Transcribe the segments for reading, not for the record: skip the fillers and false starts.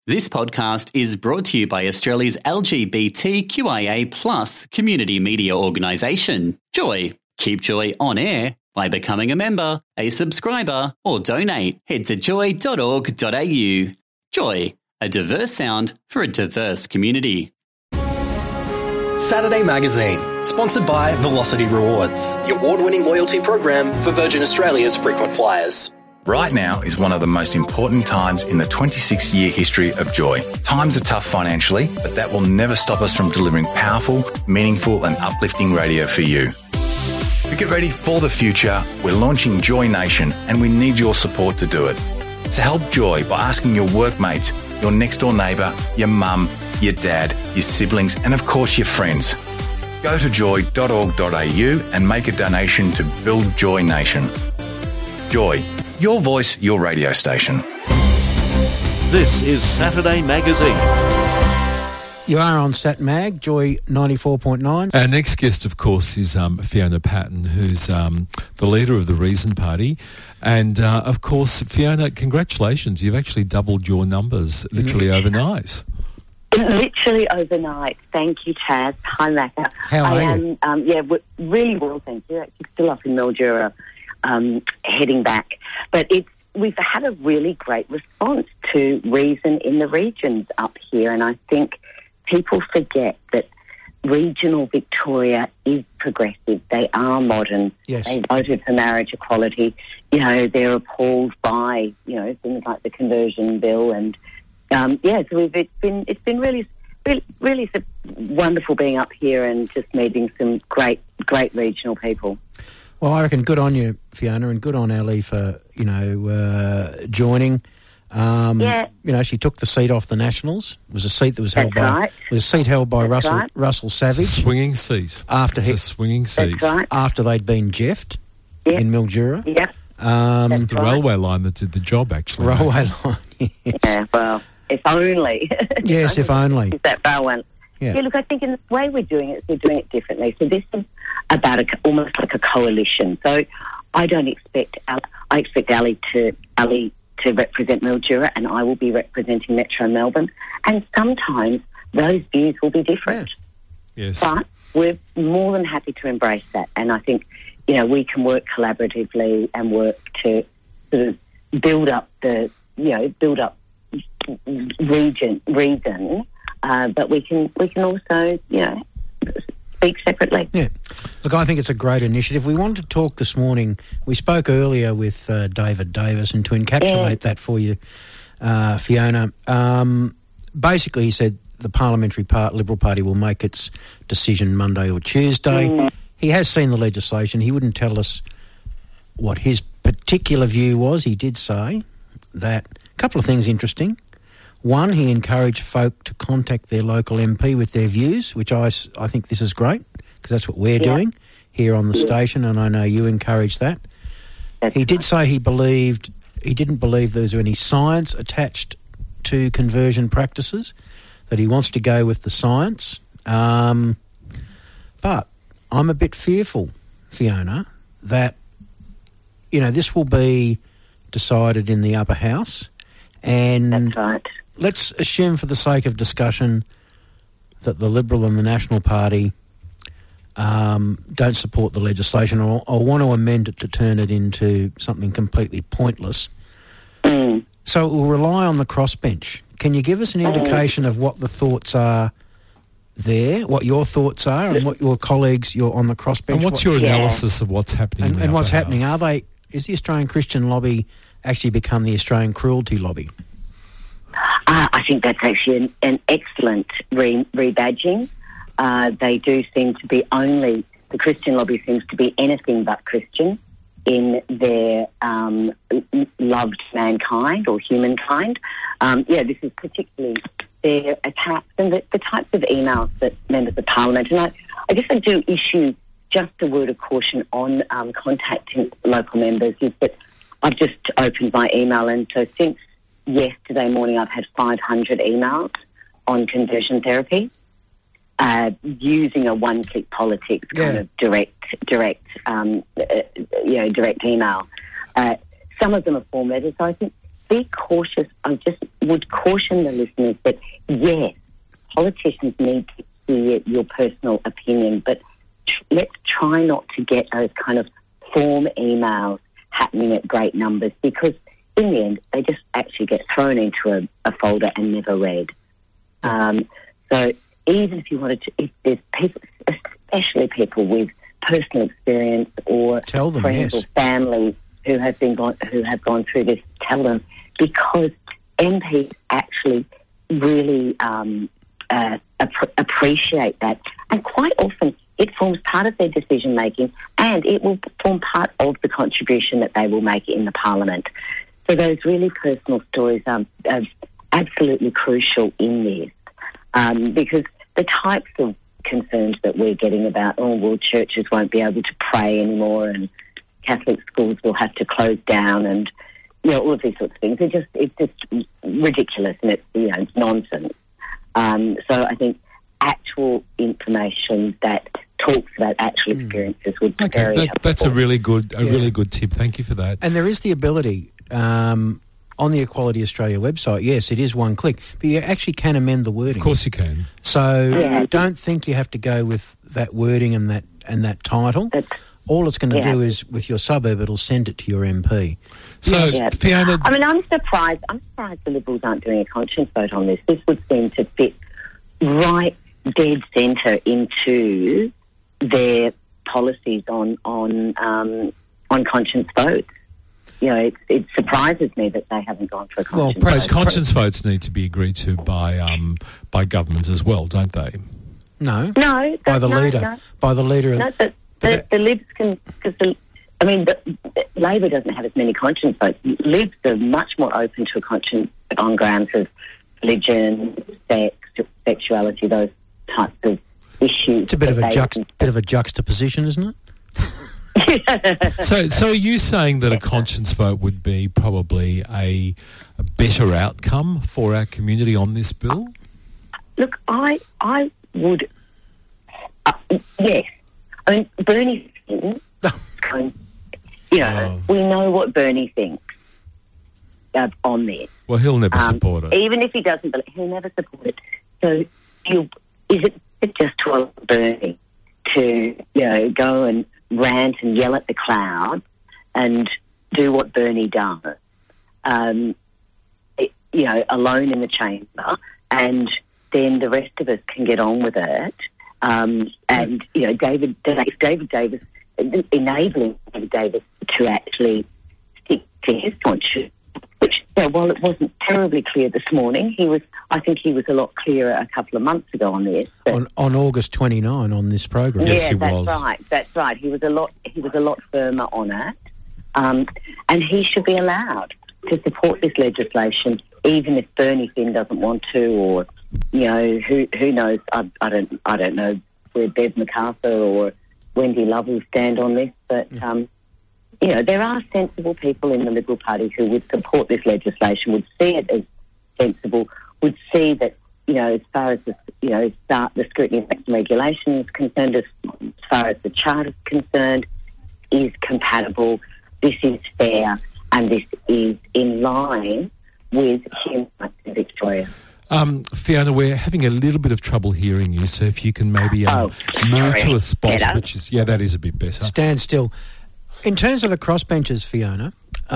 This podcast is brought to you by Australia's LGBTQIA+ community media organisation, Joy. Keep Joy on air by becoming a member, a subscriber, or donate. Head to joy.org.au. Joy, a diverse sound for a diverse community. Saturday Magazine, sponsored by Velocity Rewards, the award-winning loyalty program for Virgin Australia's frequent flyers. Right now is one of the most important times in the 26-year history of Joy. Times are tough financially, but that will never stop us from delivering powerful, meaningful and uplifting radio for you. To get ready for the future, we're launching Joy Nation and we need your support to do it. So help Joy by asking your workmates, your next-door neighbour, your mum, your dad, your siblings and of course your friends. Go to joy.org.au and make a donation to build Joy Nation. Joy. Your voice, your radio station. This is Saturday Magazine. You are on Sat Mag, Joy 94.9. Our next guest, of course, is Fiona Patten, who's the leader of the Reason Party. And, of course, Fiona, congratulations. You've actually doubled your numbers literally overnight. Literally overnight. Thank you, Chaz. Hi, Macca. How are you? Really well, thank you. Actually still up in Mildura. Heading back. But we've had a really great response to Reason in the regions up here, and I think people forget that regional Victoria is progressive. They are modern. Yes. They voted for marriage equality. You know, they're appalled by, things like the conversion bill, and so it's been really wonderful being up here and just meeting some great regional people. Well, I reckon good on you, Fiona, and good on Ellie for, joining. She took the seat off the Nationals. It was a seat that was held by Russell Savage. It's a swinging seat. After they'd been jeffed in Mildura. Yep. It's the railway line that did the job, actually. Railway line, yes. Yeah, well, if only. Yes, if only. That rail one. Yeah, look, I think in the way we're doing it differently. So this is about almost like a coalition. So I expect Ali to represent Mildura, and I will be representing Metro Melbourne. And sometimes those views will be different. Yeah. Yes. But we're more than happy to embrace that. And I think, we can work collaboratively and work to sort of build up reason. But we can also, speak separately. Yeah. Look, I think it's a great initiative. We wanted to talk this morning. We spoke earlier with David Davis, and to encapsulate that for you, Fiona, basically he said the Parliamentary Liberal Party will make its decision Monday or Tuesday. He has seen the legislation. He wouldn't tell us what his particular view was. He did say that a couple of things interesting. One, he encouraged folk to contact their local MP with their views, which I think this is great, because that's what we're doing here on the station, and I know you encourage that. He did say he didn't believe there was any science attached to conversion practices, that he wants to go with the science. But I'm a bit fearful, Fiona, that, this will be decided in the upper house, and that's right. Let's assume for the sake of discussion that the Liberal and the National Party don't support the legislation or want to amend it to turn it into something completely pointless. So it will rely on the crossbench. Can you give us an indication of what the thoughts are there, what your thoughts are, and what your colleagues on the crossbench... And what's your analysis of what's happening and what's happening? Is the Australian Christian lobby actually become the Australian cruelty lobby? I think that's actually an excellent rebadging. They do seem to be the Christian lobby seems to be anything but Christian in their loved mankind or humankind. This is particularly their attacks and the types of emails that members of Parliament, and I guess I do issue just a word of caution on contacting local members, is that I've just opened my email, and so since yesterday morning I've had 500 emails on conversion therapy using a one-click politics kind of direct email. Some of them are form letters, so I think be cautious. I just would caution the listeners that, yes, politicians need to hear your personal opinion, but let's try not to get those kind of form emails happening at great numbers, because in the end, they just actually get thrown into a folder and never read. So even if you wanted to, if there's people, especially people with personal experience or friends or family who have gone through this, tell them, because MPs actually really appreciate that, and quite often it forms part of their decision making, and it will form part of the contribution that they will make in the Parliament. So those really personal stories are absolutely crucial in this, because the types of concerns that we're getting about, churches won't be able to pray anymore, and Catholic schools will have to close down, and all of these sorts of things. It's just ridiculous, and it's nonsense. So I think actual information that talks about actual experiences would be very helpful. That's a really good tip. Thank you for that. And there is the ability on the Equality Australia website. Yes, it is one click, but you actually can amend the wording. Of course, you can. So don't think you have to go with that wording and that title. All it's going to do is, with your suburb, it'll send it to your MP. So, Fiona, I mean, I'm surprised the Liberals aren't doing a conscience vote on this. This would seem to fit right dead centre into their policies on conscience votes. It surprises me that they haven't gone for a conscience vote. Conscience votes need to be agreed to by government as well, don't they? No. By the leader. No. By the leader. No, the Libs can, because Labor doesn't have as many conscience votes. Libs are much more open to a conscience on grounds of religion, sex, sexuality, those types of issues. It's a bit of a juxtaposition, isn't it? So are you saying that a conscience vote would be probably a better outcome for our community on this bill? Look, I would, yes. I mean, Bernie thinks, we know what Bernie thinks on this. Well, he'll never support it. Even if he doesn't, he'll never support it. So is it just to allow Bernie to, go and rant and yell at the clouds and do what Bernie does, alone in the chamber, and then the rest of us can get on with it. David Davis, enabling David Davis to actually stick to his conscience, which, while it wasn't terribly clear this morning, I think he was a lot clearer a couple of months ago on this. On August 29 on this program. Yes, he was. That's right. He was a lot firmer on it, and he should be allowed to support this legislation, even if Bernie Finn doesn't want to, or who knows? I don't know where Bev MacArthur or Wendy Love will stand on this, but there are sensible people in the Liberal Party who would support this legislation, would see it as sensible, would see that as far as the scrutiny of and regulation is concerned, as far as the Charter is concerned, is compatible. This is fair, and this is in line with human rights in Victoria. Fiona, we're having a little bit of trouble hearing you, so if you can maybe move to a spot which is... Yeah, that is a bit better. Stand still. In terms of the crossbenchers, Fiona,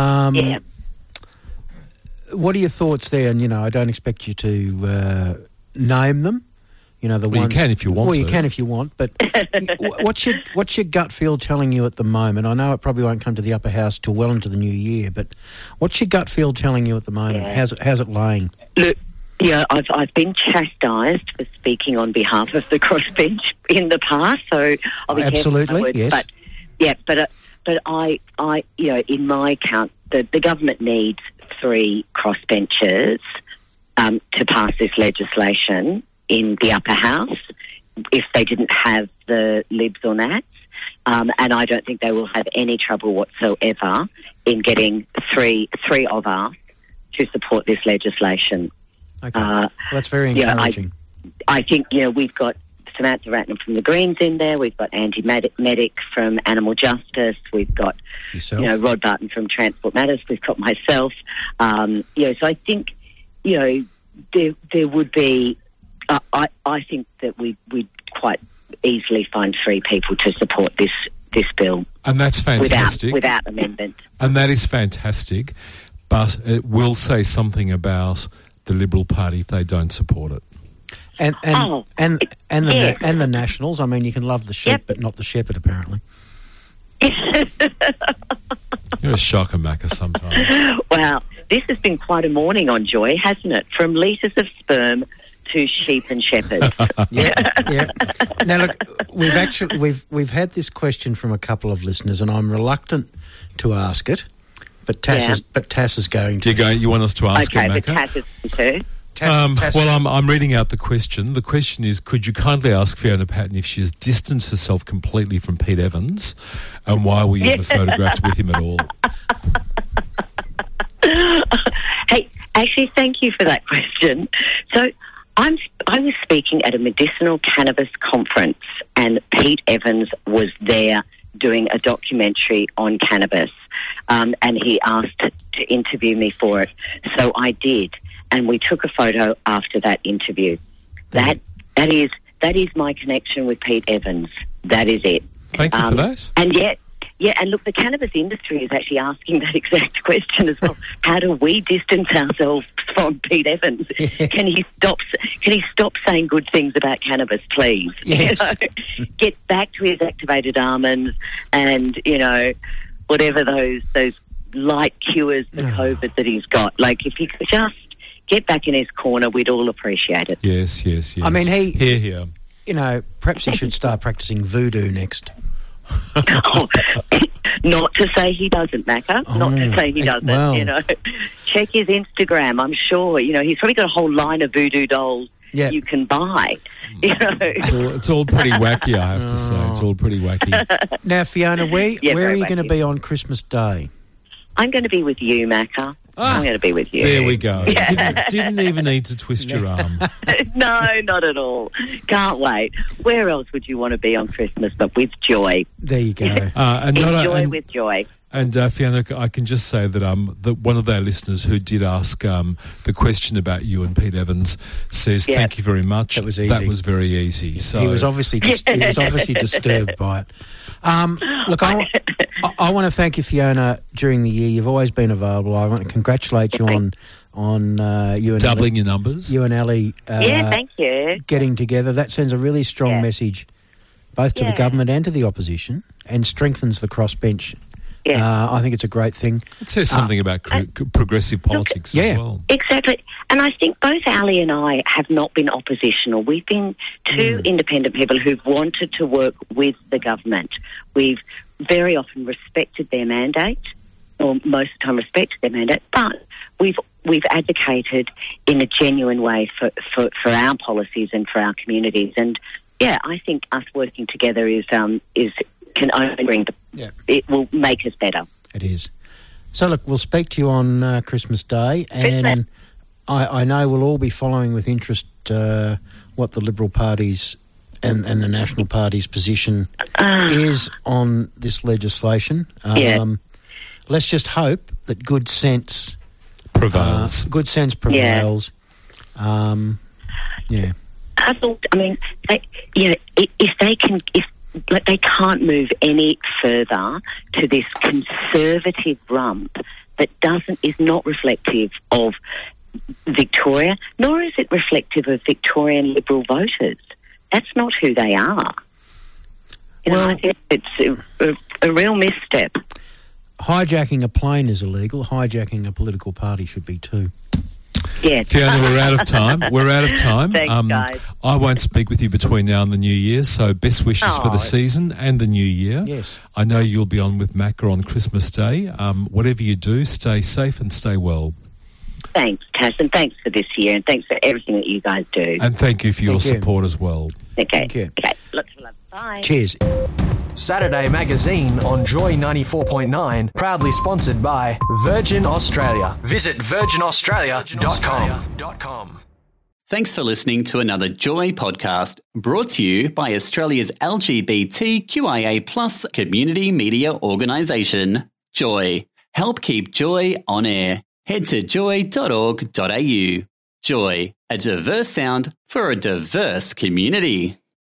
what are your thoughts there? And, I don't expect you to name them. The ones... you can if you want Well, to. you can if you want, but what's your gut feel telling you at the moment? I know it probably won't come to the upper house till well into the new year, but what's your gut feel telling you at the moment? Yeah. How's it laying? Look, I've been chastised for speaking on behalf of the crossbench in the past, so I'll be absolutely, careful. Yes. But I in my account, the government needs 3 crossbenchers to pass this legislation in the upper house if they didn't have the Libs or Nats. And I don't think they will have any trouble whatsoever in getting three of us to support this legislation. Okay. That's very encouraging. I think, we've got Samantha Ratnam from the Greens in there. We've got Andy Medic from Animal Justice. We've got, Yourself. Rod Barton from Transport Matters. We've got myself. So I think, there would be. I think that we'd quite easily find 3 people to support this bill. And that's fantastic. Without amendment. And that is fantastic, but it will say something about the Liberal Party if they don't support it. And the Nationals. I mean, you can love the sheep, but not the shepherd, apparently. You're a shocker, Macca, sometimes. Wow, this has been quite a morning on Joy, hasn't it? From litres of sperm to sheep and shepherds. Yeah. Now, look, we've had this question from a couple of listeners, and I'm reluctant to ask it, but Tass is going to. You want us to ask it, Macca? Okay, but Tass is going to. Well, I'm reading out the question. The question is, could you kindly ask Fiona Patten if she has distanced herself completely from Pete Evans, and why were you ever photographed with him at all? Hey, actually, thank you for that question. So I was speaking at a medicinal cannabis conference, and Pete Evans was there doing a documentary on cannabis, and he asked to interview me for it. So I did. And we took a photo after that interview. That is my connection with Pete Evans. That is it. Thank you for that. And look, the cannabis industry is actually asking that exact question as well. How do we distance ourselves from Pete Evans? Can he stop saying good things about cannabis, please? Yes. Get back to his activated almonds and, whatever those light cures for COVID that he's got. Like, if he could just get back in his corner, we'd all appreciate it. Yes. I mean, Here. Perhaps he should start practicing voodoo next. Not to say he doesn't, Macca. Not to say he doesn't. Well. Check his Instagram. I'm sure. He's probably got a whole line of voodoo dolls you can buy. It's all pretty wacky, I have to say. It's all pretty wacky. Now, Fiona, where are you going to be on Christmas Day? I'm going to be with you, Macca. I'm going to be with you. There we go. Yeah. Didn't even need to twist your arm. No, not at all. Can't wait. Where else would you want to be on Christmas but with Joy? There you go. Enjoy with Joy. And Fiona, I can just say that one of our listeners who did ask the question about you and Pete Evans says thank you very much. That was easy. That was very easy. So he was obviously disturbed by it. Look, I want to thank you, Fiona, during the year. You've always been available. I want to congratulate you on you and doubling your numbers. You and Ellie. Thank you. Getting together. That sends a really strong message, both to the government and to the opposition, and strengthens the crossbench. Yeah. I think it's a great thing. It says something about progressive politics as well. Exactly. And I think both Ali and I have not been oppositional. We've been two independent people who've wanted to work with the government. We've very often respected their mandate, or most of the time respected their mandate, but we've advocated in a genuine way for our policies and for our communities. And I think us working together can only bring it will make us better. It is. So look, we'll speak to you on Christmas Day, and I know we'll all be following with interest what the Liberal Party's and the National Party's position is on this legislation. Let's just hope that good sense prevails. If they can't move any further to this conservative rump that is not reflective of Victoria, nor is it reflective of Victorian Liberal voters. That's not who they are. I think it's a real misstep. Hijacking a plane is illegal. Hijacking a political party should be too. Yes. Fiona, we're out of time. Thanks, guys. I won't speak with you between now and the new year, so best wishes for the season and the new year. Yes. I know you'll be on with Macca on Christmas Day. Whatever you do, stay safe and stay well. Thanks, Tass, and thanks for this year, and thanks for everything that you guys do. And thank you for your support as well. Okay. Thank you. Okay. Lots of love. Bye. Cheers. Saturday Magazine on Joy 94.9, proudly sponsored by Virgin Australia. Visit virginaustralia.com. Thanks for listening to another Joy podcast brought to you by Australia's LGBTQIA+ community media organisation, Joy. Help keep Joy on air. Head to joy.org.au. Joy, a diverse sound for a diverse community.